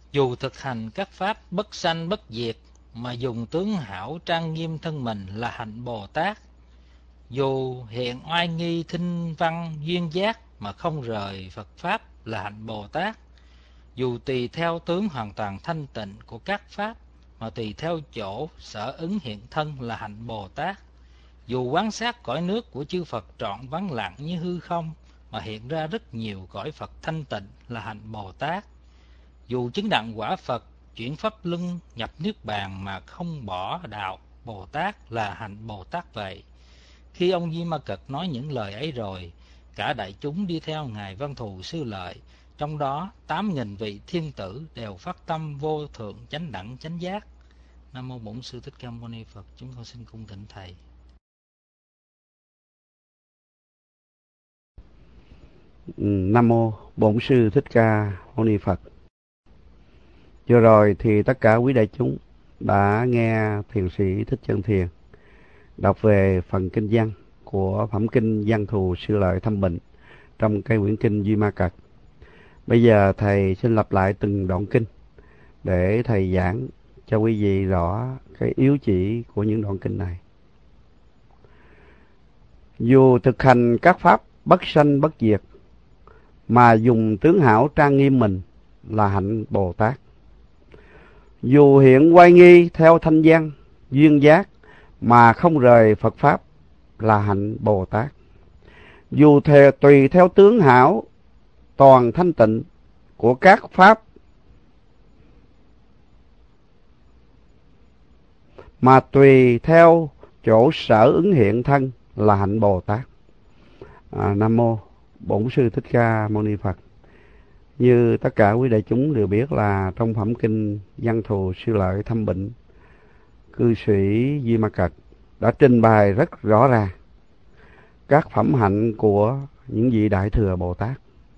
Dù thực hành các pháp bất sanh bất diệt, mà dùng tướng hảo trang nghiêm thân mình là hạnh Bồ Tát. Dù hiện oai nghi thinh văn duyên giác, mà không rời Phật Pháp là hạnh Bồ Tát. Dù tùy theo tướng hoàn toàn thanh tịnh của các pháp, mà tùy theo chỗ sở ứng hiện thân là hạnh Bồ Tát. Dù quan sát cõi nước của chư Phật trọn vắng lặng như hư không, mà hiện ra rất nhiều cõi Phật thanh tịnh là hạnh Bồ Tát. Dù chứng đặng quả Phật, chuyển pháp luân nhập niết bàn mà không bỏ đạo Bồ Tát là hạnh Bồ Tát vậy. Khi ông Di Ma Cật nói những lời ấy rồi, cả đại chúng đi theo Ngài Văn Thù Sư Lợi, trong đó 8.000 vị thiên tử đều phát tâm vô thượng chánh đẳng chánh giác. Nam mô Bổn Sư Thích Ca Mâu Ni Phật. Chúng con xin cung thỉnh thầy. Nam mô Bổn Sư Thích Ca Mâu Ni Phật. Vừa rồi thì tất cả quý đại chúng đã nghe thiền sĩ Thích Chân Thiền đọc về phần kinh văn của phẩm kinh Văn Thù Sư Lợi Thâm Bình trong cái quyển kinh Duy Ma Cật. Bây giờ thầy xin lặp lại từng đoạn kinh để thầy giảng cho quý vị rõ cái yếu chỉ của những đoạn kinh này. Dù thực hành các pháp bất sanh bất diệt, mà dùng tướng hảo trang nghiêm mình là hạnh Bồ Tát. Dù hiện oai nghi theo thanh văn duyên giác, mà không rời Phật Pháp là hạnh Bồ Tát. Dù tùy theo tướng hảo toàn thanh tịnh của các pháp, mà tùy theo chỗ sở ứng hiện thân là hạnh Bồ Tát. Nam mô Bổn Sư Thích Ca Mâu Ni Phật. Như tất cả quý đại chúng đều biết là trong phẩm kinh Văn Thù Sư Lợi Thâm Bình, cư sĩ Duy Ma Cật đã trình bày rất rõ ràng các phẩm hạnh của những vị Đại Thừa Bồ Tát.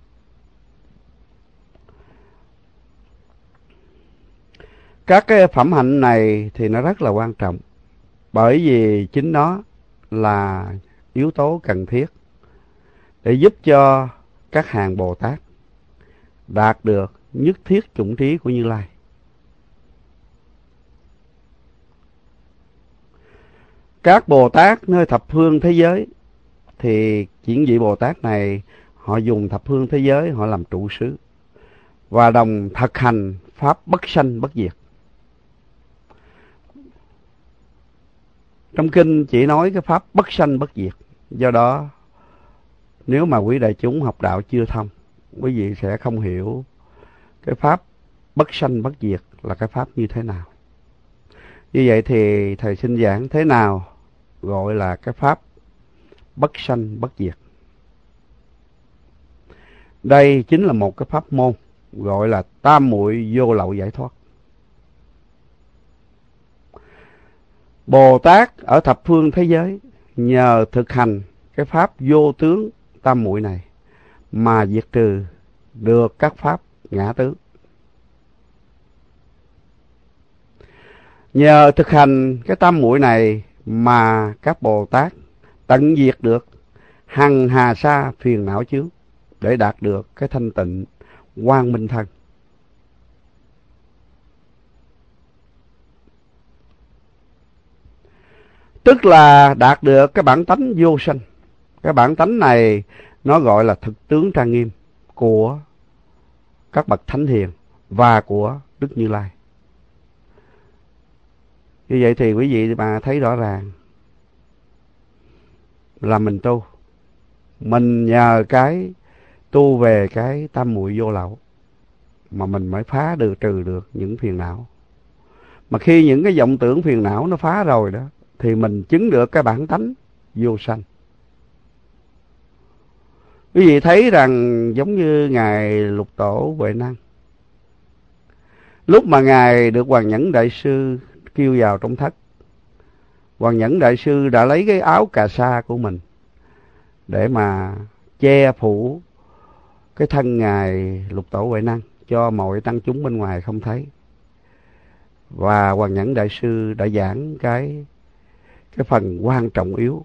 Các cái phẩm hạnh này thì nó rất là quan trọng, bởi vì chính nó là yếu tố cần thiết để giúp cho các hàng Bồ Tát đạt được nhất thiết chủng trí của Như Lai. Các Bồ Tát nơi thập phương thế giới thì những vị Bồ Tát này họ dùng thập phương thế giới họ làm trụ xứ và đồng thực hành pháp bất sanh bất diệt. Trong kinh chỉ nói cái pháp bất sanh bất diệt. Do đó nếu mà quý đại chúng học đạo chưa thông, quý vị sẽ không hiểu cái pháp bất sanh bất diệt là cái pháp như thế nào. Như vậy thì thầy xin giảng thế nào gọi là cái pháp bất sanh bất diệt. Đây chính là một cái pháp môn gọi là tam muội vô lậu giải thoát. Bồ Tát ở thập phương thế giới nhờ thực hành cái pháp vô tướng tam muội này mà diệt trừ được các pháp ngã tướng. Nhờ thực hành cái tam muội này mà các Bồ Tát tận diệt được hằng hà sa phiền não chướng để đạt được cái thanh tịnh quang minh thân. Tức là đạt được cái bản tánh vô sanh. Cái bản tánh này nó gọi là thực tướng trang nghiêm của các bậc thánh hiền và của Đức Như Lai. Như vậy thì quý vị mà thấy rõ ràng là mình tu. Mình nhờ cái tu về cái tam muội vô lậu mà mình mới phá trừ được những phiền não. Mà khi những cái vọng tưởng phiền não nó phá rồi đó thì mình chứng được cái bản tánh vô sanh. Quý vị thấy rằng giống như Ngài Lục Tổ Huệ Năng, lúc mà Ngài được Hoàng Nhẫn Đại Sư kêu vào trong thất, Hoàng Nhẫn Đại Sư đã lấy cái áo cà sa của mình để mà che phủ cái thân Ngài Lục Tổ Huệ Năng cho mọi tăng chúng bên ngoài không thấy. Và Hoàng Nhẫn Đại Sư đã giảng cái phần quan trọng yếu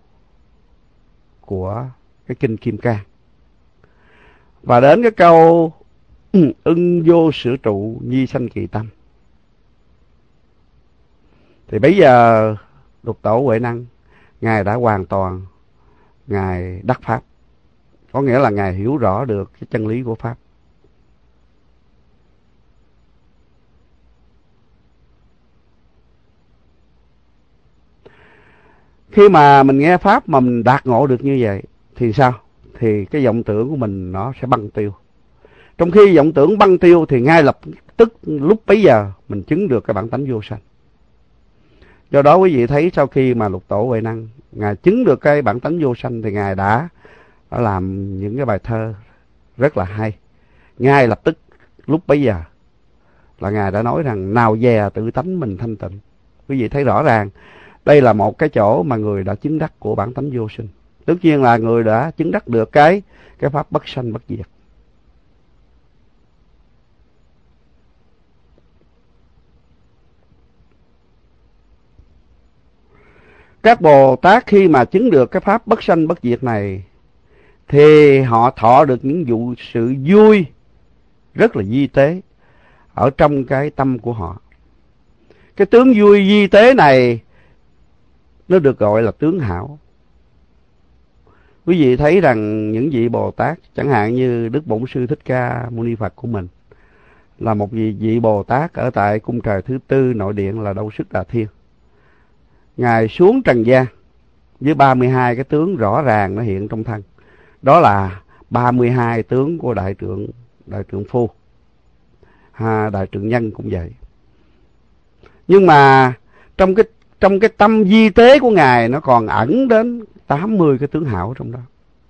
của cái kinh Kim Cang. Và đến cái câu ưng vô sử trụ nhi sanh kỳ tâm. Thì bây giờ Lục Tổ Huệ Năng, Ngài đã hoàn toàn, Ngài đắc Pháp. Có nghĩa là Ngài hiểu rõ được cái chân lý của Pháp. Khi mà mình nghe Pháp mà mình đạt ngộ được như vậy thì sao? Thì cái vọng tưởng của mình nó sẽ băng tiêu. Trong khi vọng tưởng băng tiêu thì ngay lập tức lúc bấy giờ mình chứng được cái bản tánh vô sanh. Do đó quý vị thấy sau khi mà Lục Tổ Huệ Năng Ngài chứng được cái bản tánh vô sanh thì Ngài đã làm những cái bài thơ rất là hay. Ngay lập tức lúc bấy giờ là Ngài đã nói rằng nào dè tự tánh mình thanh tịnh. Quý vị thấy rõ ràng đây là một cái chỗ mà người đã chứng đắc của bản tánh vô sinh. Tất nhiên là người đã chứng đắc được cái pháp bất sanh bất diệt. Các Bồ Tát khi mà chứng được cái pháp bất sanh bất diệt này thì họ thọ được những vụ sự vui rất là vi tế ở trong cái tâm của họ. Cái tướng vui vi tế này nó được gọi là tướng hảo. Quý vị thấy rằng những vị Bồ Tát, chẳng hạn như Đức Bổn Sư Thích Ca Mâu Ni Phật của mình, là một vị Bồ Tát ở tại cung trời thứ tư nội điện là Đâu Sức Đà Thiên. Ngài xuống trần gian với 32 cái tướng rõ ràng nó hiện trong thân. Đó là 32 tướng của Đại Trượng Phu. Đại Trượng Nhân cũng vậy. Nhưng mà trong cái tâm vi tế của Ngài nó còn ẩn đến 80 cái tướng hảo trong đó.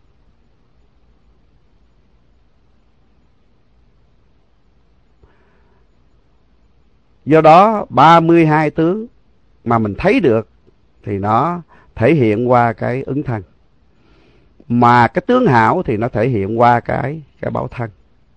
Do đó 32 tướng mà mình thấy được thì nó thể hiện qua cái ứng thân. Mà cái tướng hảo thì nó thể hiện qua cái báo thân.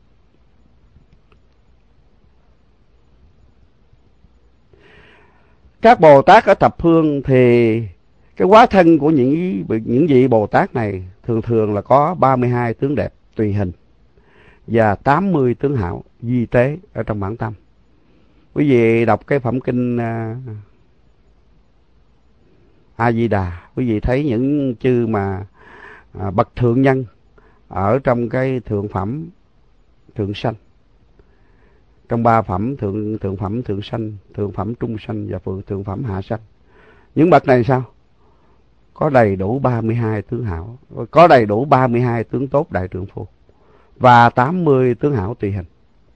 Các Bồ Tát ở thập phương thì cái hóa thân của những vị Bồ Tát này thường thường là có 32 tướng đẹp tùy hình và 80 tướng hảo vi tế ở trong bản tâm. Quý vị đọc cái phẩm kinh A Di Đà, quý vị thấy những chư mà bậc thượng nhân ở trong cái thượng phẩm thượng sanh. Trong ba phẩm thượng phẩm thượng sanh, thượng phẩm trung sanh và thượng phẩm hạ sanh. Những bậc này sao? Có đầy đủ 32 tướng hảo, có đầy đủ 32 tướng tốt Đại Trượng Phu và 80 tướng hảo tùy hình.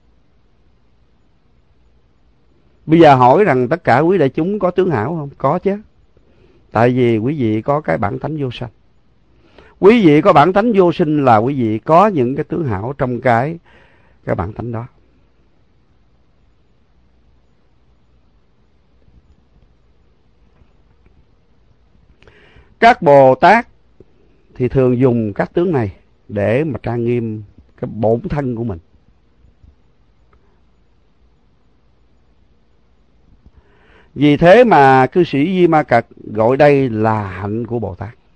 Bây giờ hỏi rằng tất cả quý đại chúng có tướng hảo không? Có chứ. Tại vì quý vị có cái bản tánh vô sanh. Quý vị có bản tánh vô sinh là quý vị có những cái tướng hảo trong cái bản tánh đó. Các Bồ Tát thì thường dùng các tướng này để mà trang nghiêm cái bổn thân của mình. Vì thế mà cư sĩ Di Ma Cật gọi đây là hạnh của Bồ Tát.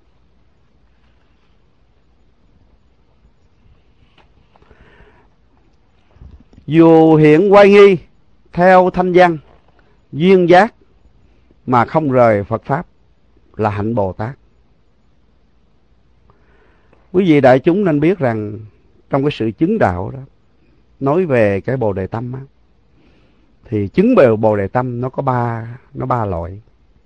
Dù hiện oai nghi theo thanh văn, duyên giác mà không rời Phật Pháp là hạnh Bồ Tát. Quý vị đại chúng nên biết rằng trong cái sự chứng đạo đó, nói về cái Bồ Đề Tâm á, thì chứng về Bồ Đề Tâm nó có ba loại.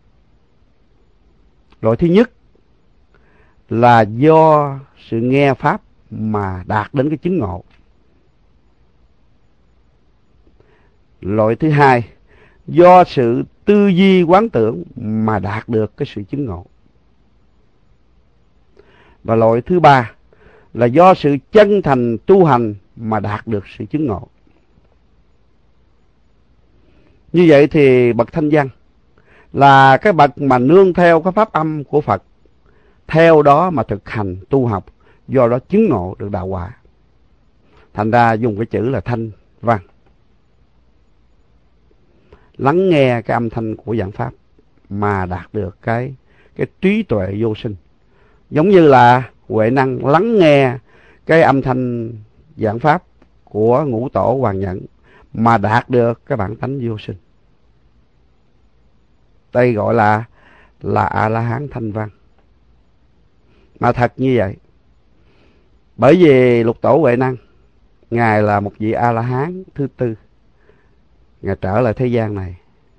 Loại thứ nhất là do sự nghe Pháp mà đạt đến cái chứng ngộ. Loại thứ hai, do sự tư duy quán tưởng mà đạt được cái sự chứng ngộ. Và loại thứ ba là do sự chân thành tu hành mà đạt được sự chứng ngộ. Như vậy thì bậc thanh văn là cái bậc mà nương theo cái pháp âm của Phật, theo đó mà thực hành tu học, do đó chứng ngộ được đạo quả. Thành ra dùng cái chữ là thanh văn. Lắng nghe cái âm thanh của giảng pháp mà đạt được cái trí tuệ vô sinh. Giống như là Huệ Năng lắng nghe cái âm thanh giảng pháp của ngũ tổ Hoàng Nhẫn mà đạt được cái bản tánh vô sinh. Đây gọi là A-la-hán thanh văn. Mà thật như vậy. Bởi vì Lục Tổ Huệ Năng, Ngài là một vị A-la-hán thứ tư. Ngài trở lại thế gian này.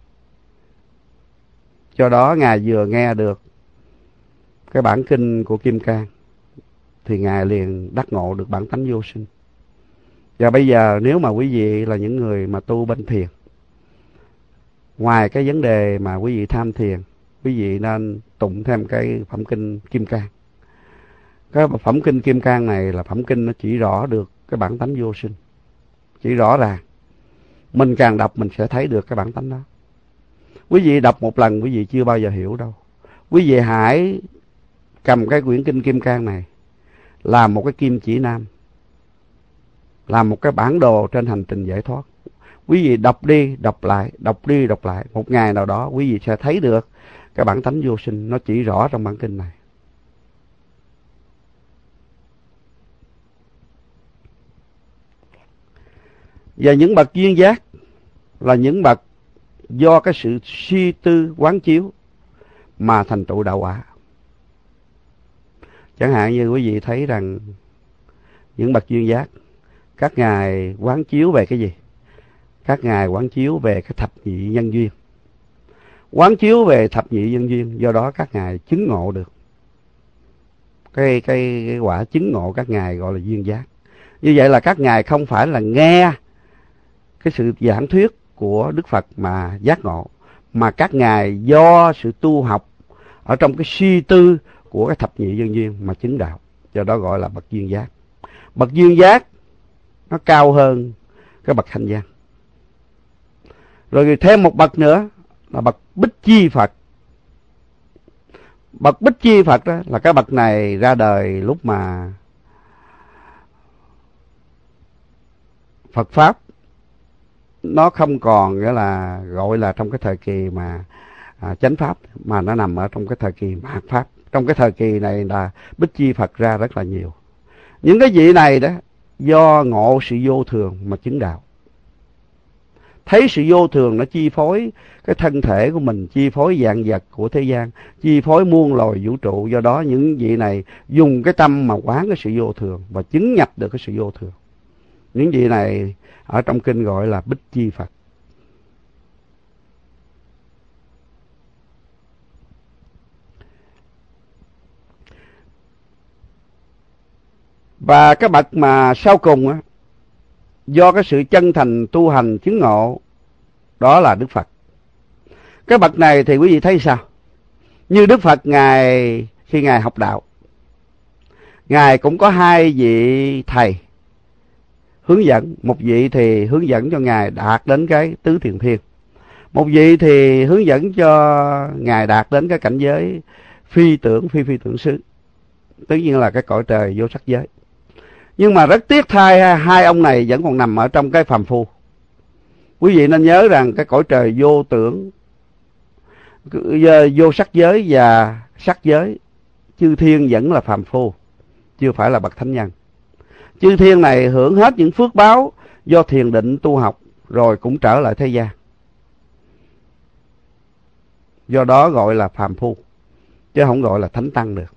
Do đó Ngài vừa nghe được cái bản kinh của Kim Cang thì Ngài liền đắc ngộ được bản tánh vô sinh. Và bây giờ nếu mà quý vị là những người mà tu bên thiền, ngoài cái vấn đề mà quý vị tham thiền, quý vị nên tụng thêm cái phẩm kinh Kim Cang. Cái phẩm kinh Kim Cang này là phẩm kinh nó chỉ rõ được cái bản tánh vô sinh. Chỉ rõ ràng. Mình càng đọc mình sẽ thấy được cái bản tánh đó. Quý vị đọc một lần quý vị chưa bao giờ hiểu đâu. Quý vị hãy cầm cái quyển kinh Kim Cang này làm một cái kim chỉ nam, làm một cái bản đồ trên hành trình giải thoát. Quý vị đọc đi, đọc lại, đọc đi, đọc lại. Một ngày nào đó quý vị sẽ thấy được cái bản tánh vô sinh. Nó chỉ rõ trong bản kinh này. Và những bậc duyên giác là những bậc do cái sự suy tư quán chiếu mà thành tựu đạo quả. Chẳng hạn như quý vị thấy rằng những bậc duyên giác, các ngài quán chiếu về cái gì? Các ngài quán chiếu về cái thập nhị nhân duyên. Quán chiếu về thập nhị nhân duyên, do đó các ngài chứng ngộ được. Cái quả chứng ngộ các ngài gọi là duyên giác. Như vậy là các ngài không phải là nghe cái sự giảng thuyết của Đức Phật mà giác ngộ, mà các ngài do sự tu học ở trong cái suy tư của cái thập nhị nhân duyên mà chứng đạo. Do đó gọi là bậc duyên giác. Bậc duyên giác nó cao hơn cái bậc thanh văn. Rồi thêm một bậc nữa là bậc Bích Chi Phật. Bậc Bích Chi Phật đó là cái bậc này ra đời lúc mà Phật Pháp nó không còn nghĩa là gọi là trong cái thời kỳ mà chánh Pháp, mà nó nằm ở trong cái thời kỳ mạt Pháp. Trong cái thời kỳ này là Bích Chi Phật ra rất là nhiều. Những cái vị này đó do ngộ sự vô thường mà chứng đạo. Thấy sự vô thường nó chi phối cái thân thể của mình, chi phối vạn vật của thế gian, chi phối muôn loài vũ trụ. Do đó những vị này dùng cái tâm mà quán cái sự vô thường và chứng nhập được cái sự vô thường. Những vị này ở trong kinh gọi là Bích Chi Phật. Và cái bậc mà sau cùng á, do cái sự chân thành tu hành chứng ngộ, đó là Đức Phật. Cái bậc này thì quý vị thấy sao? Như Đức Phật Ngài khi Ngài học đạo, Ngài cũng có hai vị thầy hướng dẫn. Một vị thì hướng dẫn cho Ngài đạt đến cái tứ thiền thiên. Một vị thì hướng dẫn cho Ngài đạt đến cái cảnh giới phi tưởng, phi tưởng xứ. Tất nhiên là cái cõi trời vô sắc giới. Nhưng mà rất tiếc thay hai ông này vẫn còn nằm ở trong cái phàm phu. Quý vị nên nhớ rằng cái cõi trời vô tưởng, vô sắc giới và sắc giới, chư thiên vẫn là phàm phu, chưa phải là bậc thánh nhân. Chư thiên này hưởng hết những phước báo do thiền định tu học rồi cũng trở lại thế gian. Do đó gọi là phàm phu, chứ không gọi là thánh tăng được.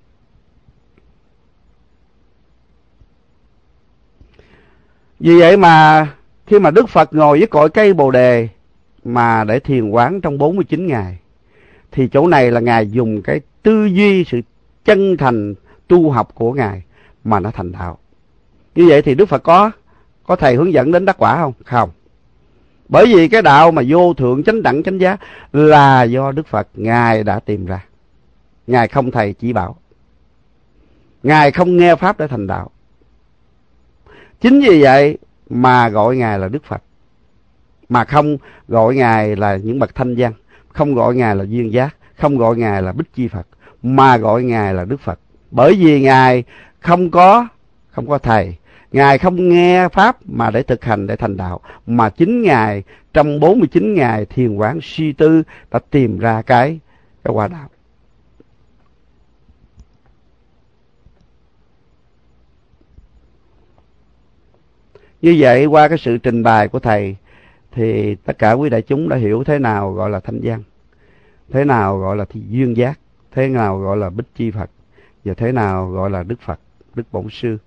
Vì vậy mà khi mà Đức Phật ngồi với cội cây Bồ Đề mà để thiền quán trong 49 ngày, thì chỗ này là Ngài dùng cái tư duy, sự chân thành tu học của Ngài mà nó thành đạo. Như vậy thì Đức Phật có thầy hướng dẫn đến đắc quả không? Không. Bởi vì cái đạo mà vô thượng chánh đẳng chánh giác là do Đức Phật Ngài đã tìm ra. Ngài không thầy chỉ bảo, Ngài không nghe pháp để thành đạo. Chính vì vậy mà gọi Ngài là Đức Phật, mà không gọi Ngài là những bậc thanh văn, không gọi Ngài là duyên giác, không gọi Ngài là Bích Chi Phật, mà gọi Ngài là Đức Phật. Bởi vì Ngài không có thầy, Ngài không nghe pháp mà để thực hành để thành đạo, mà chính Ngài trong 49 ngày thiền quán suy tư đã tìm ra cái quả đạo. Như vậy qua cái sự trình bày của thầy thì tất cả quý đại chúng đã hiểu thế nào gọi là thanh văn, thế nào gọi là duyên giác, thế nào gọi là Bích Chi Phật, và thế nào gọi là Đức Phật, Đức Bổn Sư.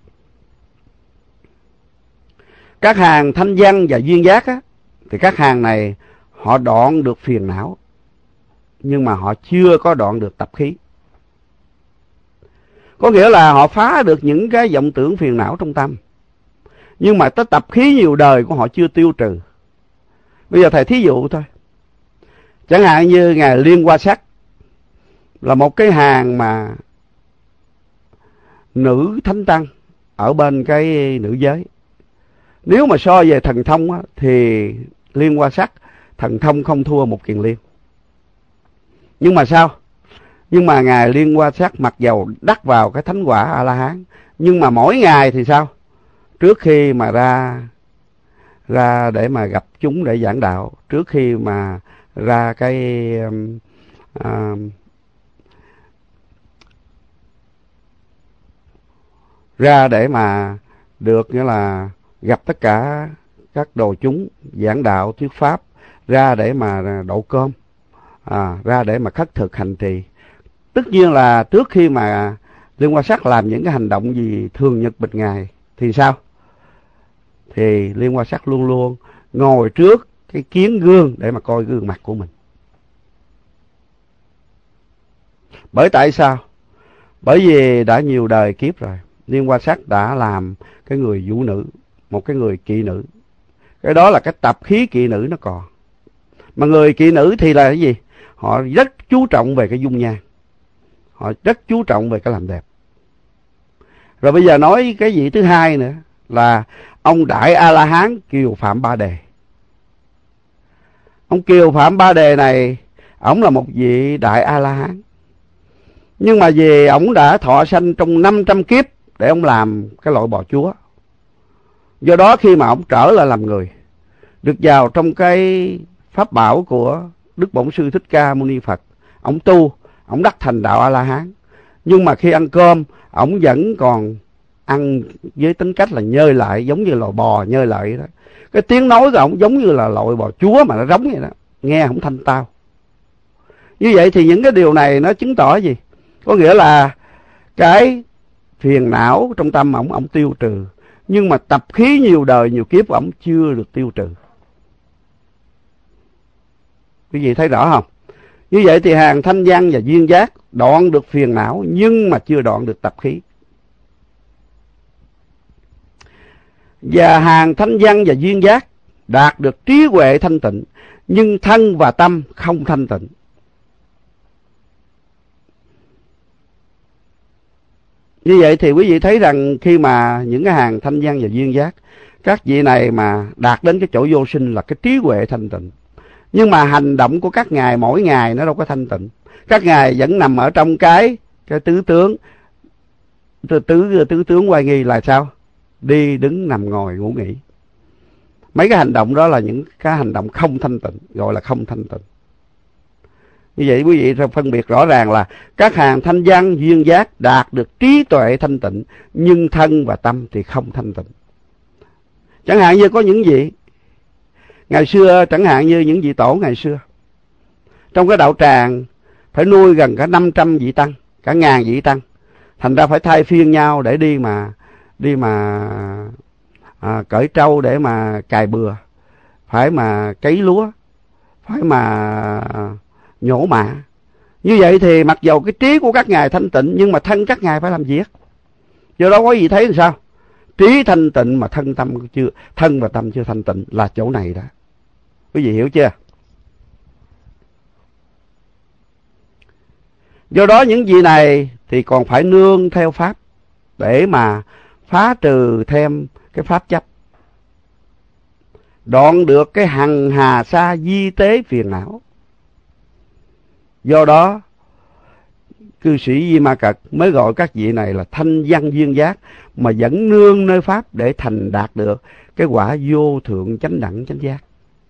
Các hàng thanh văn và duyên giác á, thì các hàng này họ đoạn được phiền não, nhưng mà họ chưa có đoạn được tập khí. Có nghĩa là họ phá được những cái vọng tưởng phiền não trong tâm, nhưng mà tới tập khí nhiều đời của họ chưa tiêu trừ. Bây giờ thầy thí dụ thôi. Chẳng hạn như Ngài Liên Hoa Sắc là một cái hàng mà nữ thánh tăng ở bên cái nữ giới. Nếu mà so về thần thông á, thì Liên Hoa Sắc thần thông không thua một Kiền Liên. Nhưng mà sao? Nhưng mà Ngài Liên Hoa Sắc mặc dầu đắc vào cái thánh quả A-la-hán, nhưng mà mỗi ngày thì sao? Trước khi mà ra để mà gặp chúng để giảng đạo, trước khi mà ra cái ra để mà được nghĩa là gặp tất cả các đồ chúng giảng đạo thuyết pháp, ra để mà đậu cơm, ra để mà khất thực hành trì. Tất nhiên là trước khi mà Liên Hoa Sắc làm những cái hành động gì thường nhật bịch ngày thì sao? Thì Liên Hoa Sắc luôn luôn ngồi trước cái kiến gương để mà coi gương mặt của mình. Bởi tại sao? Bởi vì đã nhiều đời kiếp rồi, Liên Hoa Sắc đã làm cái người vũ nữ, một cái người kỵ nữ. Cái đó là cái tập khí kỵ nữ nó còn. Mà người kỵ nữ thì là cái gì? Họ rất chú trọng về cái dung nhan, họ rất chú trọng về cái làm đẹp. Rồi bây giờ nói cái vị thứ hai nữa là ông Đại A-la-hán Kiều Phạm Ba Đề. Ông Kiều Phạm Ba Đề này, ổng là một vị Đại A-la-hán, nhưng mà vì ổng đã thọ sanh trong 500 kiếp để ông làm cái loại bò chúa. Do đó khi mà ổng trở lại làm người, được vào trong cái pháp bảo của Đức Bổn Sư Thích Ca Mâu Ni Phật, ổng tu, ổng đắc thành đạo A-la-hán. Nhưng mà khi ăn cơm, ổng vẫn còn ăn với tính cách là nhơi lại, giống như loại bò nhơi lại đó. Cái tiếng nói của ổng giống như là loại bò chúa mà nó rống vậy đó, nghe không thanh tao. Như vậy thì những cái điều này nó chứng tỏ gì? Có nghĩa là cái phiền não trong tâm ổng tiêu trừ, nhưng mà tập khí nhiều đời nhiều kiếp ổng chưa được tiêu trừ. Quý vị thấy rõ không? Như vậy thì hàng thanh văn và duyên giác đoạn được phiền não nhưng mà chưa đoạn được tập khí. Và hàng thanh văn và duyên giác đạt được trí huệ thanh tịnh, nhưng thân và tâm không thanh tịnh. Như vậy thì quý vị thấy rằng khi mà những cái hàng thanh văn và duyên giác, các vị này mà đạt đến cái chỗ vô sinh là cái trí huệ thanh tịnh, nhưng mà hành động của các ngài mỗi ngày nó đâu có thanh tịnh. Các ngài vẫn nằm ở trong cái tứ tướng oai nghi là sao? Đi đứng nằm ngồi ngủ nghỉ. Mấy cái hành động đó là những cái hành động không thanh tịnh, gọi là không thanh tịnh. Như vậy quý vị phải phân biệt rõ ràng là các hàng thanh văn duyên giác đạt được trí tuệ thanh tịnh, nhưng thân và tâm thì không thanh tịnh. Chẳng hạn như có những vị ngày xưa, chẳng hạn như những vị tổ ngày xưa, trong cái đạo tràng phải nuôi gần cả 500 vị tăng, cả 1000 vị tăng, thành ra phải thay phiên nhau để đi mà cởi trâu để mà cài bừa, phải mà cấy lúa, phải mà nhổ mạ. Như vậy thì mặc dầu cái trí của các ngài thanh tịnh, nhưng mà thân các ngài phải làm việc. Do đó có gì thấy làm sao? Trí thanh tịnh mà thân và tâm chưa thanh tịnh là chỗ này đó. Quý vị hiểu chưa? Do đó những vị này thì còn phải nương theo pháp để mà phá trừ thêm cái pháp chấp, đoạn được cái hằng hà sa di tế phiền não. Do đó cư sĩ Di Ma Cật mới gọi các vị này là thanh văn duyên giác, mà vẫn nương nơi pháp để thành đạt được cái quả vô thượng chánh đẳng chánh giác.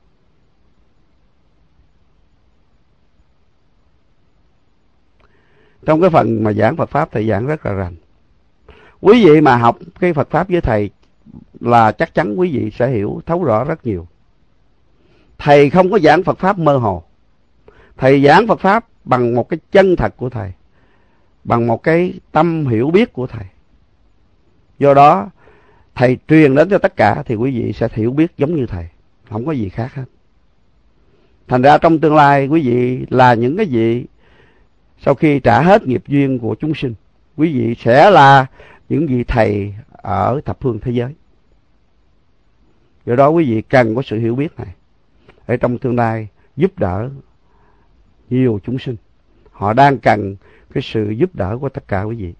Trong cái phần mà giảng Phật Pháp thầy giảng rất là rành. Quý vị mà học cái Phật Pháp với thầy là chắc chắn quý vị sẽ hiểu thấu rõ rất nhiều. Thầy không có giảng Phật Pháp mơ hồ. Thầy giảng Phật Pháp bằng một cái chân thật của Thầy, bằng một cái tâm hiểu biết của Thầy. Do đó, Thầy truyền đến cho tất cả thì quý vị sẽ hiểu biết giống như Thầy, không có gì khác hết. Thành ra trong tương lai quý vị là những cái vị sau khi trả hết nghiệp duyên của chúng sinh, quý vị sẽ là những vị thầy ở thập phương thế giới. Do đó quý vị cần có sự hiểu biết này ở trong tương lai, giúp đỡ nhiều chúng sinh. Họ đang cần cái sự giúp đỡ của tất cả quý vị.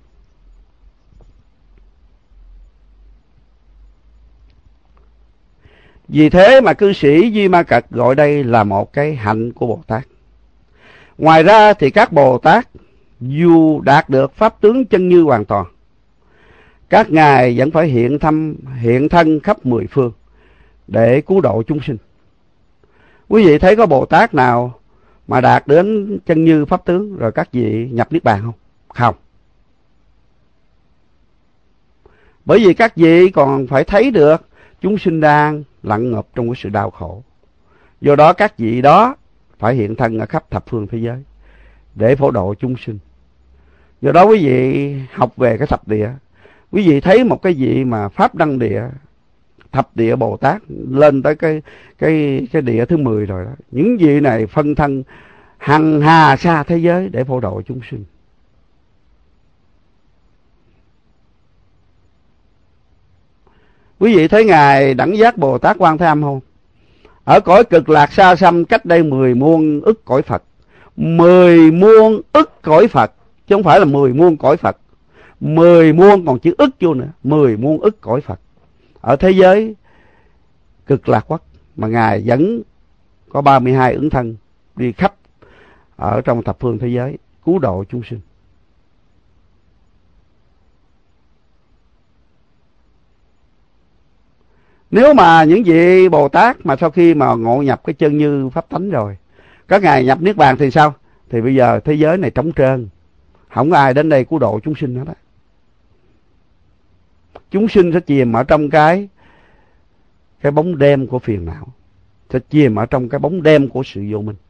Vì thế mà cư sĩ Duy Ma Cật gọi đây là một cái hạnh của Bồ Tát. Ngoài ra thì các Bồ Tát dù đạt được pháp tướng chân như hoàn toàn, các ngài vẫn phải hiện thân khắp mười phương để cứu độ chúng sinh. Quý vị thấy có Bồ Tát nào mà đạt đến chân như pháp tướng rồi các vị nhập niết bàn không? Không. Bởi vì các vị còn phải thấy được chúng sinh đang lặn ngập trong cái sự đau khổ. Do đó các vị đó phải hiện thân ở khắp thập phương thế giới để phổ độ chúng sinh. Do đó quý vị học về cái thập địa, quý vị thấy một cái vị mà Pháp Đăng Địa, thập địa Bồ Tát lên tới cái địa thứ 10 rồi đó. Những vị này phân thân hằng hà xa thế giới để phổ độ chúng sinh. Quý vị thấy Ngài Đẳng Giác Bồ Tát Quan Thế Âm không? Ở cõi cực lạc xa xăm cách đây 10 muôn ức cõi Phật. 10 muôn ức cõi Phật, chứ không phải là 10 muôn cõi Phật. 10 muôn còn chữ ức vô nữa, 10 muôn ức cõi Phật. Ở thế giới cực lạc quốc mà Ngài vẫn có 32 ứng thân đi khắp ở trong thập phương thế giới cứu độ chúng sinh. Nếu mà những vị Bồ Tát mà sau khi mà ngộ nhập cái chân như pháp tánh rồi, các ngài nhập niết bàn thì sao? Thì bây giờ thế giới này trống trơn, không có ai đến đây cứu độ chúng sinh hết á. Chúng sinh sẽ chìm ở trong cái bóng đêm của phiền não, sẽ chìm ở trong cái bóng đêm của sự vô minh.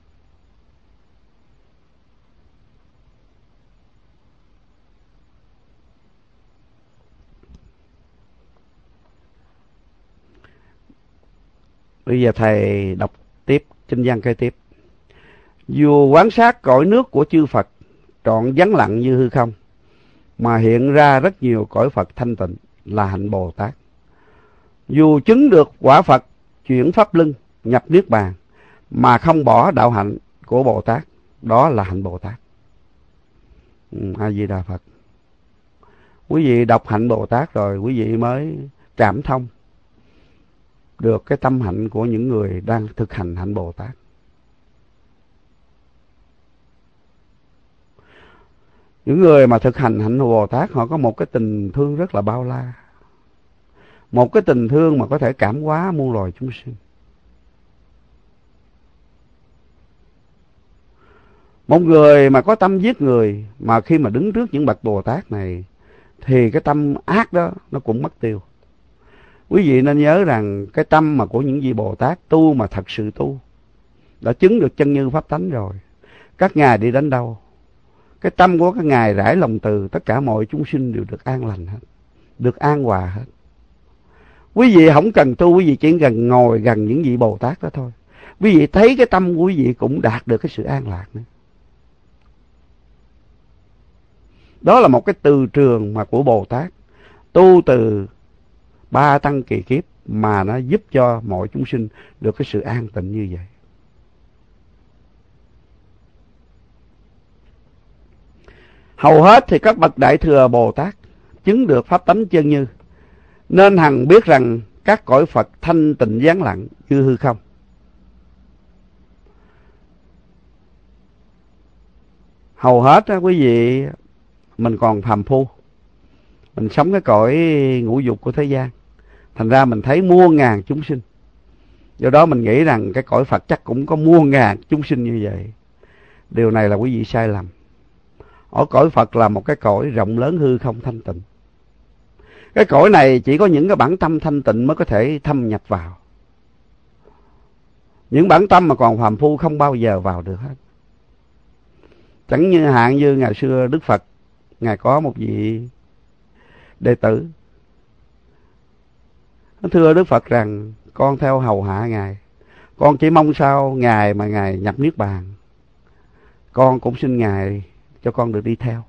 Bây giờ thầy đọc tiếp kinh văn kế tiếp. Dù quán sát cõi nước của chư Phật trọn vắng lặng như hư không, mà hiện ra rất nhiều cõi Phật thanh tịnh là hạnh Bồ Tát. Dù chứng được quả Phật chuyển pháp luân nhập niết bàn mà không bỏ đạo hạnh của Bồ Tát, đó là hạnh Bồ Tát. A Di Đà Phật. Quý vị đọc hạnh Bồ Tát rồi quý vị mới cảm thông được cái tâm hạnh của những người đang thực hành hạnh Bồ Tát. Những người mà thực hành hạnh Bồ Tát họ có một cái tình thương rất là bao la, một cái tình thương mà có thể cảm hóa muôn loài chúng sinh. Một người mà có tâm giết người mà khi mà đứng trước những bậc Bồ Tát này thì cái tâm ác đó nó cũng mất tiêu. Quý vị nên nhớ rằng cái tâm mà của những vị Bồ Tát tu mà thật sự tu, đã chứng được chân như pháp tánh rồi, các ngài đi đến đâu, cái tâm của các ngài rải lòng từ, tất cả mọi chúng sinh đều được an lành hết, được an hòa hết. Quý vị không cần tu, quý vị chỉ cần ngồi gần những vị Bồ Tát đó thôi, quý vị thấy cái tâm của quý vị cũng đạt được cái sự an lạc nữa. Đó là một cái từ trường mà của Bồ Tát tu từ 3 tăng kỳ kiếp mà nó giúp cho mọi chúng sinh được cái sự an tịnh như vậy. Hầu hết thì các bậc Đại Thừa Bồ Tát chứng được pháp tánh chân như, nên hằng biết rằng các cõi Phật thanh tịnh vắng lặng như hư không. Hầu hết á, quý vị mình còn phàm phu, mình sống cái cõi ngũ dục của thế gian, thành ra mình thấy muôn ngàn chúng sinh. Do đó mình nghĩ rằng cái cõi Phật chắc cũng có muôn ngàn chúng sinh như vậy. Điều này là quý vị sai lầm. Ở cõi Phật là một cái cõi rộng lớn hư không thanh tịnh. Cái cõi này chỉ có những cái bản tâm thanh tịnh mới có thể thâm nhập vào. Những bản tâm mà còn phàm phu không bao giờ vào được hết. Chẳng như hạn như ngày xưa Đức Phật, Ngài có một vị đệ tử. Nó thưa Đức Phật rằng, con theo hầu hạ Ngài, con chỉ mong sao Ngài mà Ngài nhập Niết Bàn, con cũng xin Ngài cho con được đi theo.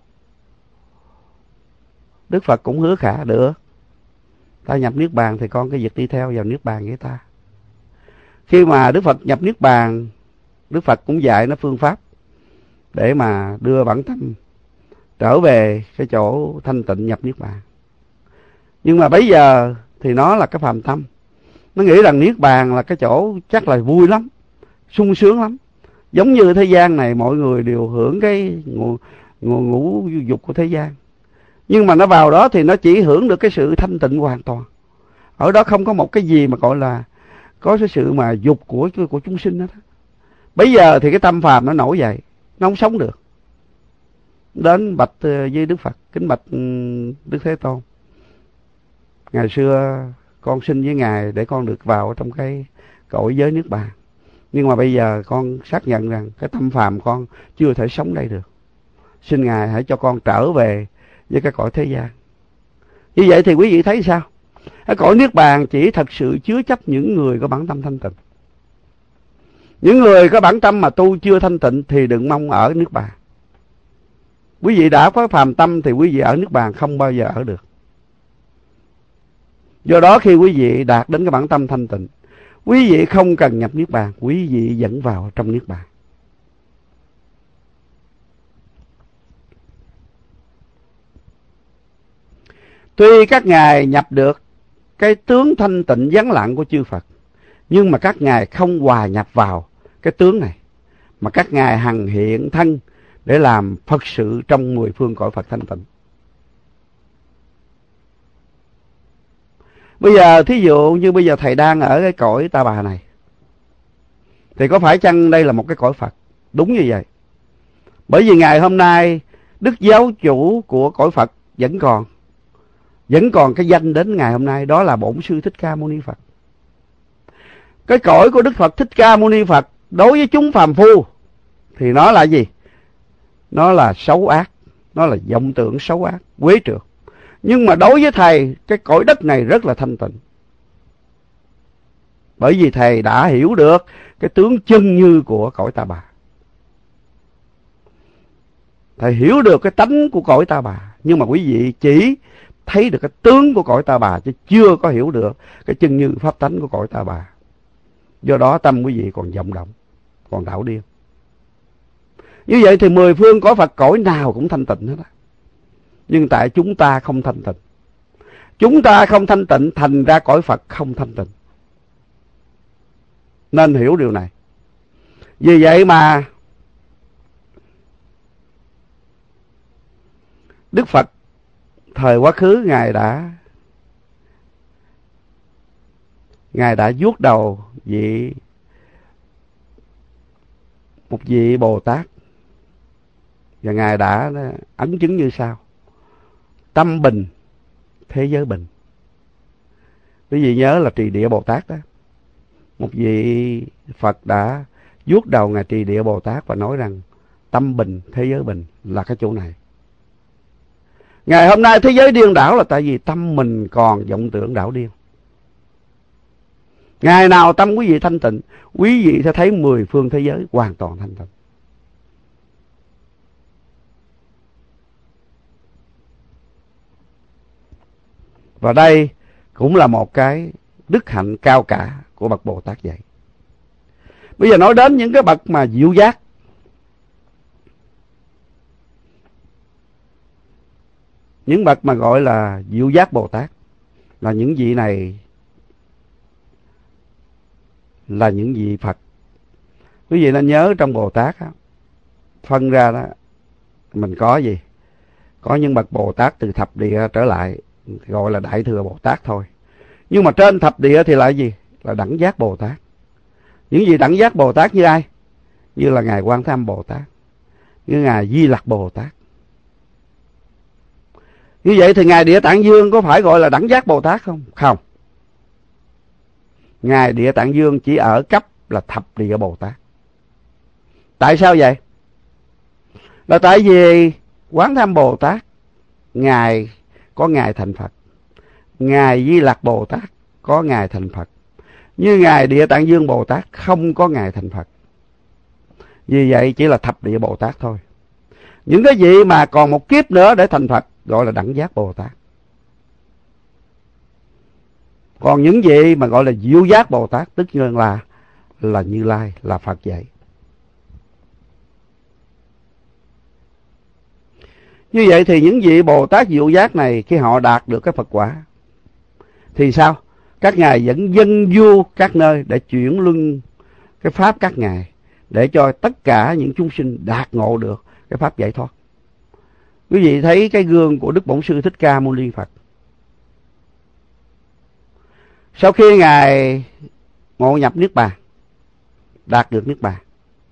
Đức Phật cũng hứa khả được. Ta nhập Niết Bàn thì con cái việc đi theo vào Niết Bàn với ta. Khi mà Đức Phật nhập Niết Bàn, Đức Phật cũng dạy nó phương pháp để mà đưa bản tâm trở về cái chỗ thanh tịnh nhập Niết Bàn. Nhưng mà bây giờ thì nó là cái phàm tâm. Nó nghĩ rằng Niết Bàn là cái chỗ chắc là vui lắm, sung sướng lắm. Giống như thế gian này mọi người đều hưởng cái ngũ dục của thế gian. Nhưng mà nó vào đó thì nó chỉ hưởng được cái sự thanh tịnh hoàn toàn. Ở đó không có một cái gì mà gọi là có cái sự mà dục của chúng sinh đó. Bây giờ thì cái tâm phàm nó nổi dậy, nó không sống được. Đến bạch với Đức Phật, kính bạch Đức Thế Tôn, ngày xưa con xin với Ngài để con được vào trong cái cõi giới Niết Bàn. Nhưng mà bây giờ con xác nhận rằng cái tâm phàm con chưa thể sống đây được. Xin Ngài hãy cho con trở về với cái cõi thế gian. Như vậy thì quý vị thấy sao? Cái cõi Niết Bàn chỉ thật sự chứa chấp những người có bản tâm thanh tịnh. Những người có bản tâm mà tu chưa thanh tịnh thì đừng mong ở Niết Bàn. Quý vị đã có phàm tâm thì quý vị ở Niết Bàn không bao giờ ở được. Do đó khi quý vị đạt đến cái bản tâm thanh tịnh, quý vị không cần nhập Niết Bàn, quý vị dẫn vào trong Niết Bàn. Tuy các ngài nhập được cái tướng thanh tịnh vắng lặng của chư Phật, nhưng mà các ngài không hòa nhập vào cái tướng này, mà các ngài hằng hiện thân để làm Phật sự trong 10 phương cõi Phật thanh tịnh. Bây giờ thí dụ như bây giờ thầy đang ở cái cõi Ta Bà này, thì có phải chăng đây là một cái cõi Phật? Đúng như vậy. Bởi vì ngày hôm nay Đức Giáo Chủ của cõi Phật vẫn còn cái danh đến ngày hôm nay, đó là Bổn Sư Thích Ca Mâu Ni Phật. Cái cõi của Đức Phật Thích Ca Mâu Ni Phật đối với chúng phàm phu thì nó là gì? Nó là xấu ác, nó là vọng tưởng xấu ác, quế trượt. Nhưng mà đối với thầy, cái cõi đất này rất là thanh tịnh. Bởi vì thầy đã hiểu được cái tướng chân như của cõi Ta Bà. Thầy hiểu được cái tánh của cõi Ta Bà. Nhưng mà quý vị chỉ thấy được cái tướng của cõi Ta Bà, chứ chưa có hiểu được cái chân như pháp tánh của cõi Ta Bà. Do đó tâm quý vị còn vọng động, còn đảo điên. Như vậy thì 10 phương cõi Phật cõi nào cũng thanh tịnh hết á. Nhưng tại chúng ta không thanh tịnh. Chúng ta không thanh tịnh, thành ra cõi Phật không thanh tịnh. Nên hiểu điều này. Vì vậy mà Đức Phật thời quá khứ Ngài đã vuốt đầu một vị Bồ Tát, và Ngài đã ấn chứng như sau: tâm bình, thế giới bình. Quý vị nhớ là Trì Địa Bồ Tát đó. Một vị Phật đã vuốt đầu Ngài Trì Địa Bồ Tát và nói rằng tâm bình, thế giới bình là cái chỗ này. Ngày hôm nay thế giới điên đảo là tại vì tâm mình còn vọng tưởng đảo điên. Ngày nào tâm quý vị thanh tịnh, quý vị sẽ thấy 10 phương thế giới hoàn toàn thanh tịnh. Và đây cũng là một cái đức hạnh cao cả của bậc Bồ Tát vậy. Bây giờ nói đến những cái bậc mà diệu giác. Những bậc mà gọi là diệu giác Bồ Tát là những vị này là những vị Phật. Quý vị nên nhớ trong Bồ Tát á, phân ra đó mình có gì? Có những bậc Bồ Tát từ thập địa trở lại gọi là Đại Thừa Bồ Tát thôi. Nhưng mà trên thập địa thì là gì? Là đẳng giác Bồ Tát. Những gì đẳng giác Bồ Tát như ai? Như là Ngài Quan Thế Âm Bồ Tát, như Ngài Di Lặc Bồ Tát. Như vậy thì Ngài Địa Tạng Dương có phải gọi là đẳng giác Bồ Tát không? Không. Ngài Địa Tạng Dương chỉ ở cấp là thập địa Bồ Tát. Tại sao vậy? Là tại vì Quán Tham Bồ Tát, Ngài có Ngài thành Phật. Ngài Di Lặc Bồ Tát có Ngài thành Phật. Như Ngài Địa Tạng Dương Bồ Tát không có Ngài thành Phật. Vì vậy chỉ là thập địa Bồ Tát thôi. Những cái gì mà còn một kiếp nữa để thành Phật gọi là đẳng giác Bồ Tát. Còn những gì mà gọi là diệu giác Bồ Tát tức nhiên là Như Lai, là Phật vậy. Như vậy thì những vị Bồ Tát diệu giác này khi họ đạt được cái Phật quả thì sao? Các ngài vẫn vâng du các nơi để chuyển luân cái pháp các ngài, để cho tất cả những chúng sinh đạt ngộ được cái pháp giải thoát. Quý vị thấy cái gương của Đức Bổn Sư Thích Ca Mâu Ni Phật. Sau khi ngài ngộ nhập Niết Bàn, đạt được Niết Bàn,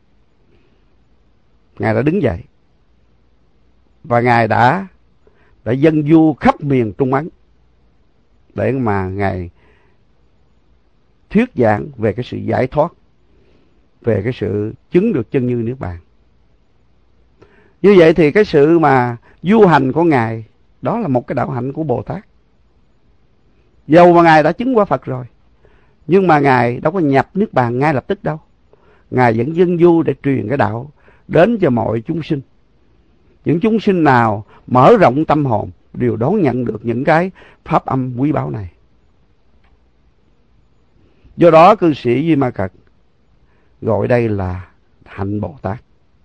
ngài đã đứng dậy và ngài đã vâng du khắp miền Trung Ấn để mà ngài thuyết giảng về cái sự giải thoát, về cái sự chứng được chân như Niết Bàn. Như vậy thì cái sự mà du hành của ngài đó là một cái đạo hạnh của Bồ Tát. Dầu mà ngài đã chứng qua Phật rồi, nhưng mà ngài đâu có nhập Niết Bàn ngay lập tức đâu. Ngài vẫn vâng du để truyền cái đạo đến cho mọi chúng sinh. Những chúng sinh nào mở rộng tâm hồn đều đón nhận được những cái pháp âm quý báu này. Do đó cư sĩ Di Ma Cật gọi đây là hạnh Bồ Tát.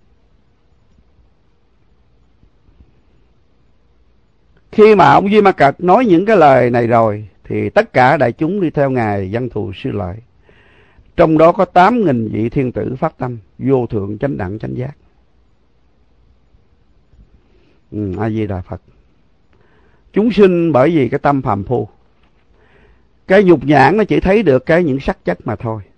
Khi mà ông Di Ma Cật nói những cái lời này rồi thì tất cả đại chúng đi theo ngài Văn Thù Sư Lợi. Trong đó có 8.000 vị thiên tử phát tâm vô thượng chánh đẳng chánh giác. A Di Đà Phật. Chúng sinh bởi vì cái tâm phàm phu, cái nhục nhãn nó chỉ thấy được cái những sắc chất mà thôi.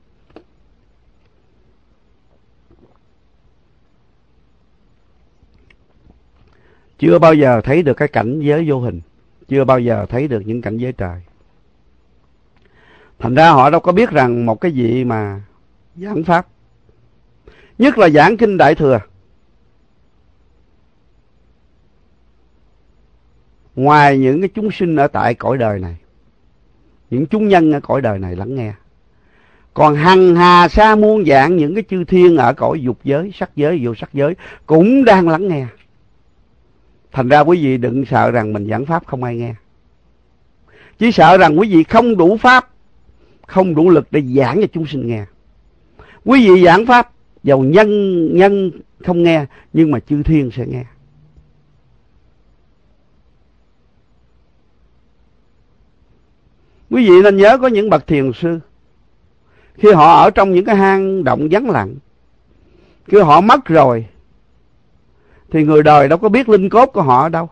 Chưa bao giờ thấy được cái cảnh giới vô hình, chưa bao giờ thấy được những cảnh giới trời. Thành ra họ đâu có biết rằng một cái vị mà giảng pháp, nhất là giảng kinh Đại Thừa, ngoài những cái chúng sinh ở tại cõi đời này, những chúng nhân ở cõi đời này lắng nghe, còn hằng hà sa muôn dạng những cái chư thiên ở cõi dục giới, sắc giới, vô sắc giới cũng đang lắng nghe. Thành ra quý vị đừng sợ rằng mình giảng pháp không ai nghe. Chỉ sợ rằng quý vị không đủ pháp, không đủ lực để giảng cho chúng sinh nghe. Quý vị giảng pháp, dầu nhân không nghe, nhưng mà chư thiên sẽ nghe. Quý vị nên nhớ có những bậc thiền sư, khi họ ở trong những cái hang động vắng lặng, khi họ mất rồi, thì người đời đâu có biết linh cốt của họ ở đâu.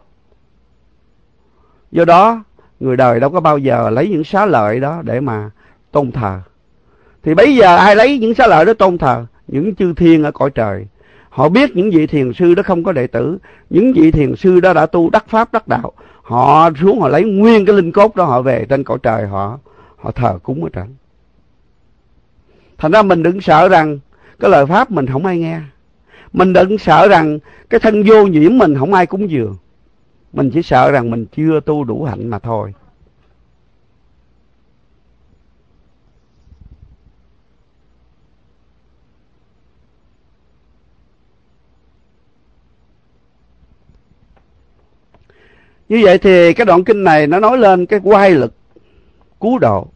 Do đó, người đời đâu có bao giờ lấy những xá lợi đó để mà tôn thờ. Thì bây giờ ai lấy những xá lợi đó tôn thờ? Những chư thiên ở cõi trời. Họ biết những vị thiền sư đó không có đệ tử, những vị thiền sư đó đã tu đắc pháp đắc đạo. Họ xuống họ lấy nguyên cái linh cốt đó, họ về trên cõi trời, họ thờ cúng ở trên. Thành ra mình đừng sợ rằng cái lời pháp mình không ai nghe. Mình đừng sợ rằng cái thân vô nhiễm mình không ai cúng dường. Mình chỉ sợ rằng mình chưa tu đủ hạnh mà thôi. Như vậy thì cái đoạn kinh này nó nói lên cái oai lực cứu độ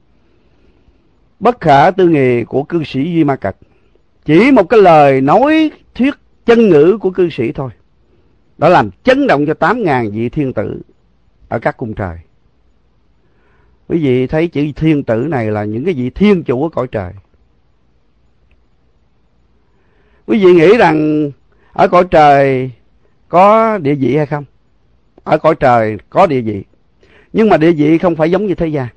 bất khả tư nghị của cư sĩ Di Ma Cật. Chỉ một cái lời nói thuyết chân ngữ của cư sĩ thôi đã làm chấn động cho 8.000 vị thiên tử ở các cung trời. Quý vị thấy chữ thiên tử này là những cái vị thiên chủ ở cõi trời. Quý vị nghĩ rằng ở cõi trời có địa vị hay không? Ở cõi trời có địa vị, nhưng mà địa vị không phải giống như thế gian.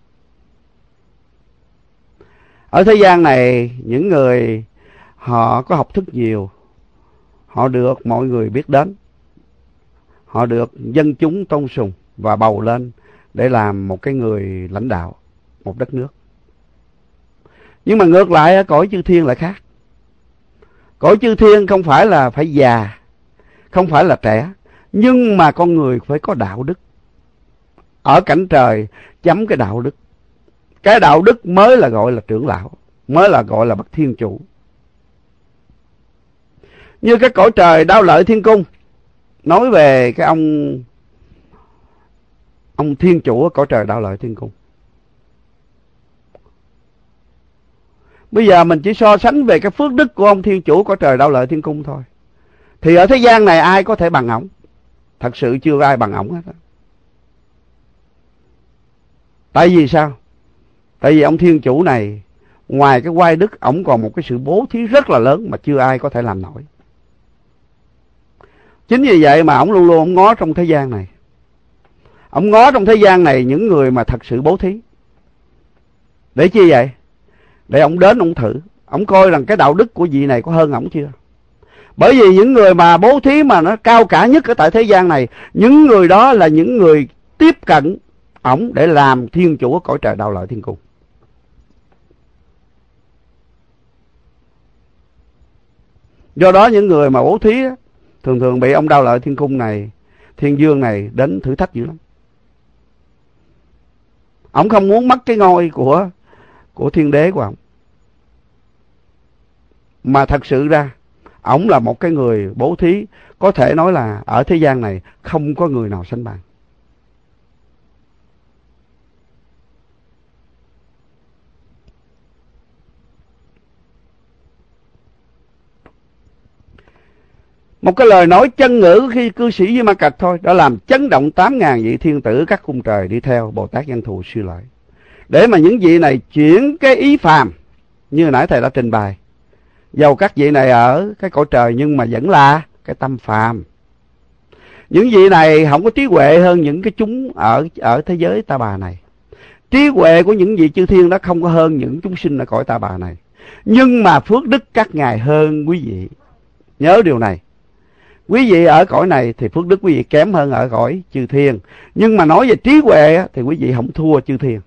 Ở thế gian này, những người họ có học thức nhiều, họ được mọi người biết đến, họ được dân chúng tôn sùng và bầu lên để làm một cái người lãnh đạo một đất nước. Nhưng mà ngược lại ở cõi chư thiên lại khác. Cõi chư thiên không phải là phải già, không phải là trẻ, nhưng mà con người phải có đạo đức. Ở cảnh trời chấm cái đạo đức. Cái đạo đức mới là gọi là trưởng lão, mới là gọi là bậc thiên chủ. Như cái cõi trời Đao Lợi Thiên Cung, nói về cái ông thiên chủ ở cõi trời Đao Lợi Thiên Cung. Bây giờ mình chỉ so sánh về cái phước đức của ông thiên chủ cõi trời Đao Lợi Thiên Cung thôi, thì ở thế gian này ai có thể bằng ổng? Thật sự chưa ai bằng ổng hết á. Tại vì sao? Tại vì ông thiên chủ này, ngoài cái oai đức, ổng còn một cái sự bố thí rất là lớn mà chưa ai có thể làm nổi. Chính vì vậy mà ổng luôn luôn ổng ngó trong thế gian này. Ổng ngó trong thế gian này những người mà thật sự bố thí. Để chi vậy? Để ổng đến ổng thử, ổng coi rằng cái đạo đức của vị này có hơn ổng chưa. Bởi vì những người mà bố thí mà nó cao cả nhất ở tại thế gian này, những người đó là những người tiếp cận ổng để làm thiên chủ ở cõi trời Đao Lợi Thiên Cung. Do đó những người mà bố thí thường thường bị ông Đao Lợi Thiên Cung này, Thiên Dương này đến thử thách dữ lắm. Ổng không muốn mất cái ngôi của thiên đế của ổng. Mà thật sự ra ổng là một cái người bố thí, có thể nói là ở thế gian này không có người nào sánh bằng. Một cái lời nói chân ngữ khi cư sĩ với Ma Cật thôi đã làm chấn động 8.000 vị thiên tử các cung trời đi theo Bồ Tát Văn Thù Sư Lợi. Để mà những vị này chuyển cái ý phàm như nãy thầy đã trình bày. Dầu các vị này ở cái cõi trời nhưng mà vẫn là cái tâm phàm. Những vị này không có trí huệ hơn những cái chúng ở thế giới ta bà này. Trí huệ của những vị chư thiên đó không có hơn những chúng sinh ở cõi ta bà này. Nhưng mà phước đức các ngài hơn quý vị. Nhớ điều này. Quý vị ở cõi này thì phước đức quý vị kém hơn ở cõi chư thiên. Nhưng mà nói về trí huệ thì quý vị không thua chư thiên.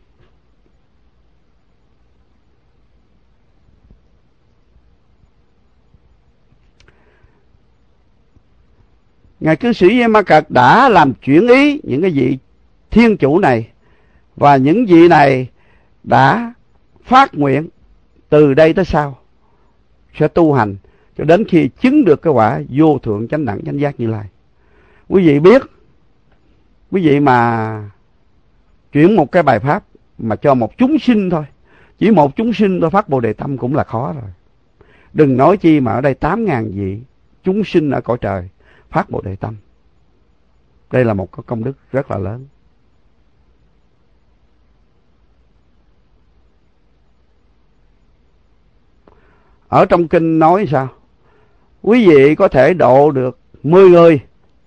Ngài cư sĩ Ma Cật đã làm chuyển ý những cái vị thiên chủ này. Và những vị này đã phát nguyện từ đây tới sau sẽ tu hành cho đến khi chứng được cái quả vô thượng chánh đẳng chánh giác Như Lai. Quý vị biết, quý vị mà chuyển một cái bài pháp mà cho một chúng sinh thôi, chỉ một chúng sinh thôi phát Bồ Đề Tâm cũng là khó rồi. Đừng nói chi mà ở đây 8.000 vị chúng sinh ở cõi trời phát Bồ Đề Tâm. Đây là một cái công đức rất là lớn. Ở trong kinh nói sao? Quý vị có thể độ được 10 người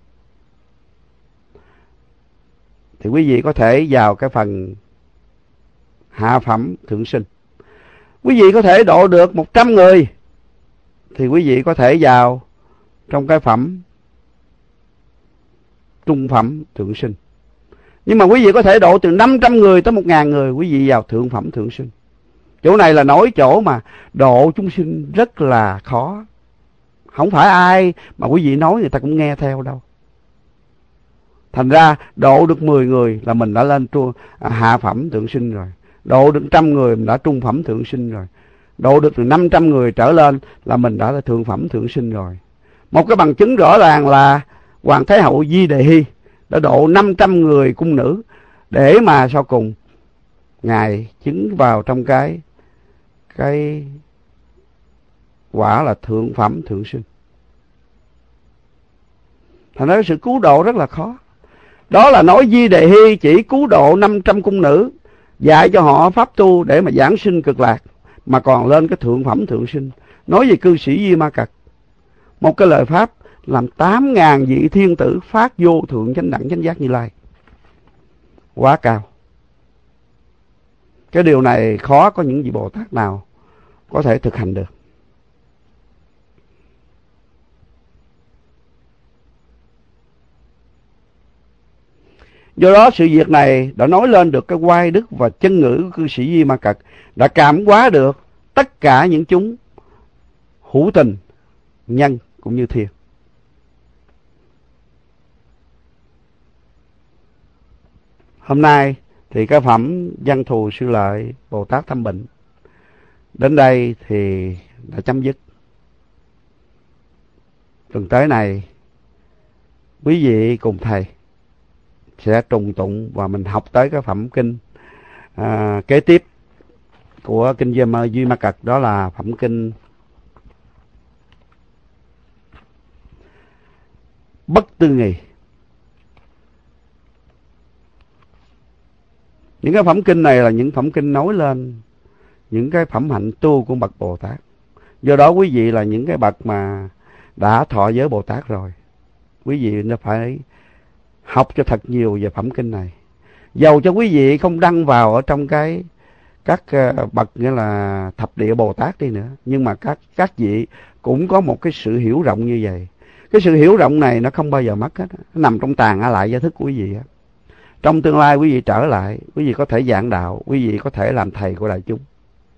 thì quý vị có thể vào cái phần hạ phẩm thượng sinh. Quý vị có thể độ được 100 người thì quý vị có thể vào trong cái phẩm trung phẩm thượng sinh. Nhưng mà quý vị có thể độ từ 500 người tới 1.000 người, quý vị vào thượng phẩm thượng sinh. Chỗ này là nói chỗ mà độ chúng sinh rất là khó. Không phải ai mà quý vị nói người ta cũng nghe theo đâu. Thành ra độ được 10 người là mình đã lên hạ phẩm thượng sinh rồi. Độ được 100 người mình đã trung phẩm thượng sinh rồi. Độ được từ 500 người trở lên là mình đã là thượng phẩm thượng sinh rồi. Một cái bằng chứng rõ ràng là Hoàng Thái Hậu Di Đề Hy đã độ 500 người cung nữ để mà sau cùng Ngài chứng vào trong cái quả là thượng phẩm thượng sinh. Thành ra sự cứu độ rất là khó. Đó là nói Di Đề Hy chỉ cứu độ 500 cung nữ, dạy cho họ pháp tu để mà giảng sinh cực lạc, mà còn lên cái thượng phẩm thượng sinh. Nói về cư sĩ Di Ma Cật, một cái lời pháp làm 8.000 vị thiên tử phát vô thượng chánh đẳng chánh giác Như Lai. Quá cao. Cái điều này khó có những vị Bồ Tát nào có thể thực hành được. Do đó sự việc này đã nói lên được cái oai đức và chân ngữ của cư sĩ Di Ma Cật, đã cảm hóa được tất cả những chúng hữu tình, nhân cũng như thiên. Hôm nay thì cái phẩm Văn Thù Sư Lợi Bồ Tát Thăm Bệnh đến đây thì đã chấm dứt. Tuần tới này quý vị cùng thầy sẽ trùng tụng và mình học tới cái phẩm kinh kế tiếp của kinh Duy Ma Cật, đó là phẩm kinh Bất Tư Nghì. Những cái phẩm kinh này là những phẩm kinh nói lên những cái phẩm hạnh tu của bậc Bồ Tát. Do đó quý vị là những cái bậc mà đã thọ giới Bồ Tát rồi, quý vị nó phải học cho thật nhiều về phẩm kinh này. Dầu cho quý vị không đăng vào ở trong các bậc nghĩa là thập địa Bồ Tát đi nữa, nhưng mà các vị cũng có một cái sự hiểu rộng như vậy. Cái sự hiểu rộng này nó không bao giờ mất hết, nó nằm trong tàng ở lại gia thức của quý vị. Trong tương lai quý vị trở lại, quý vị có thể giảng đạo, quý vị có thể làm thầy của đại chúng.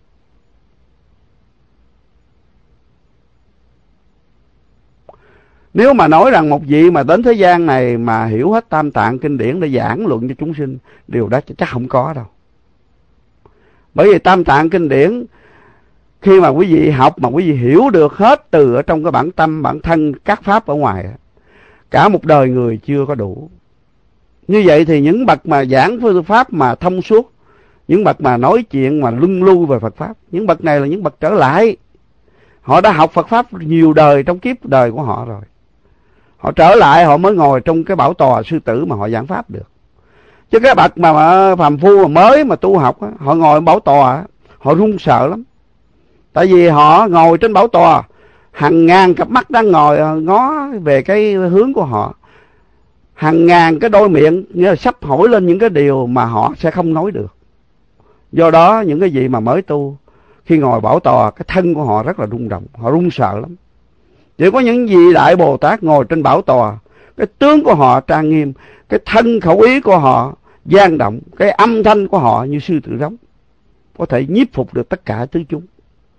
Nếu mà nói rằng một vị mà đến thế gian này mà hiểu hết tam tạng kinh điển để giảng luận cho chúng sinh, điều đó chắc không có đâu. Bởi vì tam tạng kinh điển, khi mà quý vị học mà quý vị hiểu được hết từ ở trong cái bản tâm, bản thân, các pháp ở ngoài, cả một đời người chưa có đủ. Như vậy thì những bậc mà giảng phương pháp mà thông suốt, những bậc mà nói chuyện mà luân lưu về Phật Pháp, những bậc này là những bậc trở lại. Họ đã học Phật Pháp nhiều đời trong kiếp đời của họ rồi. Họ trở lại họ mới ngồi trong cái bảo tòa sư tử mà họ giảng Pháp được. Chứ cái bậc mà phàm phu mà mới mà tu học, họ ngồi bảo tòa, họ run sợ lắm. Tại vì họ ngồi trên bảo tòa, hàng ngàn cặp mắt đang ngồi ngó về cái hướng của họ. Hàng ngàn cái đôi miệng nghĩa là sắp hỏi lên những cái điều mà họ sẽ không nói được. Do đó những cái gì mà mới tu, khi ngồi bảo tòa, cái thân của họ rất là rung động, họ run sợ lắm. Chỉ có những vị Đại Bồ Tát ngồi trên bảo tòa, cái tướng của họ trang nghiêm, cái thân khẩu ý của họ gian động, cái âm thanh của họ như sư tử rống, có thể nhiếp phục được tất cả tứ chúng.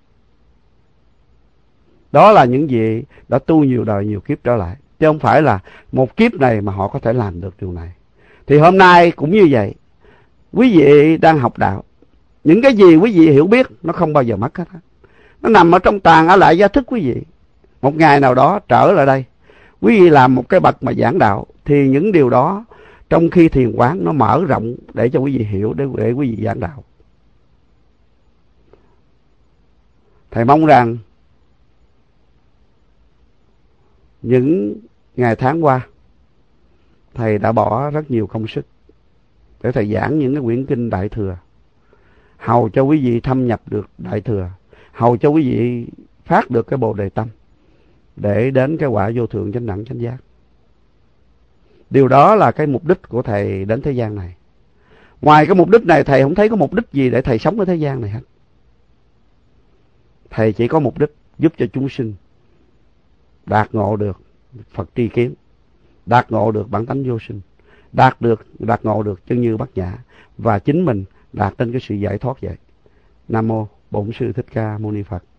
Đó là những vị đã tu nhiều đời nhiều kiếp trở lại, chứ không phải là một kiếp này mà họ có thể làm được điều này. Thì hôm nay cũng như vậy, quý vị đang học đạo, những cái gì quý vị hiểu biết nó không bao giờ mất hết. Nó nằm ở trong tàng ở lại gia thức quý vị. Một ngày nào đó trở lại đây, quý vị làm một cái bậc mà giảng đạo, thì những điều đó trong khi thiền quán nó mở rộng để cho quý vị hiểu, để quý vị giảng đạo. Thầy mong rằng những ngày tháng qua, thầy đã bỏ rất nhiều công sức để thầy giảng những cái quyển kinh Đại Thừa, hầu cho quý vị thâm nhập được Đại Thừa, hầu cho quý vị phát được cái Bồ Đề Tâm, để đến cái quả vô thượng chánh đẳng chánh giác. Điều đó là cái mục đích của thầy đến thế gian này. Ngoài cái mục đích này, thầy không thấy có mục đích gì để thầy sống ở thế gian này hết. Thầy chỉ có mục đích giúp cho chúng sinh đạt ngộ được Phật tri kiến, đạt ngộ được bản tánh vô sinh, đạt ngộ được chân như bát nhã, và chính mình đạt đến cái sự giải thoát vậy. Nam mô Bổn Sư Thích Ca Mâu Ni Phật.